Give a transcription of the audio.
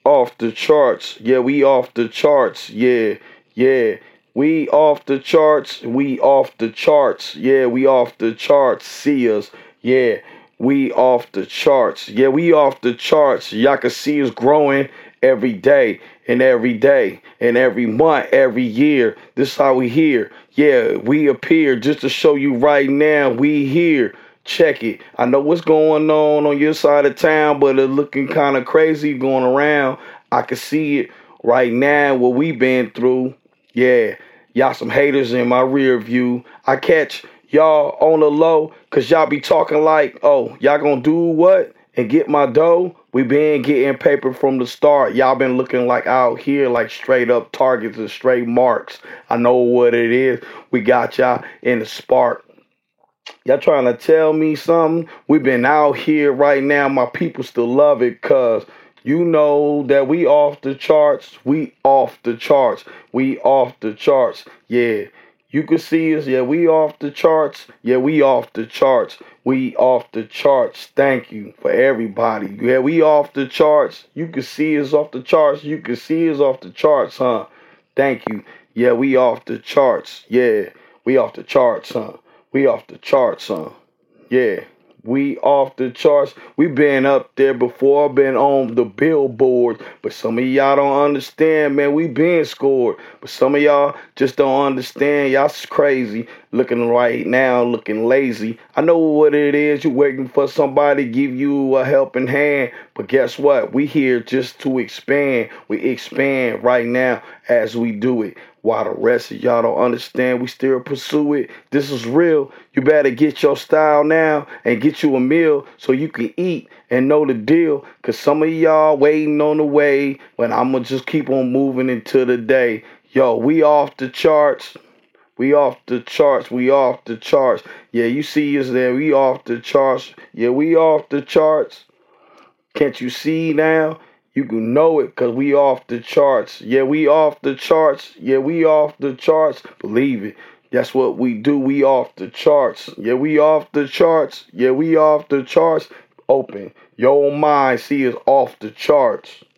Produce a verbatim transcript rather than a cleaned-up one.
off the charts. Yeah, we off the charts. Yeah, yeah. We off the charts. We off the charts. Yeah, we off the charts. See us. Yeah, we off the charts. Yeah, we off the charts. Y'all can see us growing every day and every day and every month, every year. This how we here. Yeah, we appear just to show you right now. We here. Check it. I know what's going on on your side of town, but it's looking kind of crazy going around. I can see it right now, what we been through. Yeah, y'all some haters in my rear view. I catch y'all on the low, cause y'all be talking like, oh, y'all gonna do what and get my dough? We been getting paper from the start. Y'all been looking like out here like straight up targets and straight marks. I know what it is. We got y'all in the spark. Y'all trying to tell me something? We've been out here right now. My people still love it because you know that we off the charts. We off the charts. We off the charts. Yeah. You can see us. Yeah, we off the charts. Yeah, we off the charts. We off the charts. Thank you for everybody. Yeah, we off the charts. You can see us off the charts. You can see us off the charts, huh? Thank you. Yeah, we off the charts. Yeah, we off the charts, huh? We off the charts, huh? Yeah, we off the charts. We been up there before, been on the billboard. But some of y'all don't understand, man. We been scored. But some of y'all just don't understand. Y'all's crazy. Looking right now, looking lazy. I know what it is. You waiting for somebody to give you a helping hand. But guess what? We here just to expand. We expand right now as we do it. While the rest of y'all don't understand, we still pursue it. This is real. You better get your style now and get you a meal so you can eat and know the deal. Cause some of y'all waiting on the way, but I'ma just keep on moving into the day. Yo, we off the charts. We off the charts. We off the charts. Yeah, you see us there. We off the charts. Yeah, we off the charts. Can't you see now? You can know it because we off the charts. Yeah, we off the charts. Yeah, we off the charts. Believe it. That's what we do. We off the charts. Yeah, we off the charts. Yeah, we off the charts. Open your mind. See us off the charts.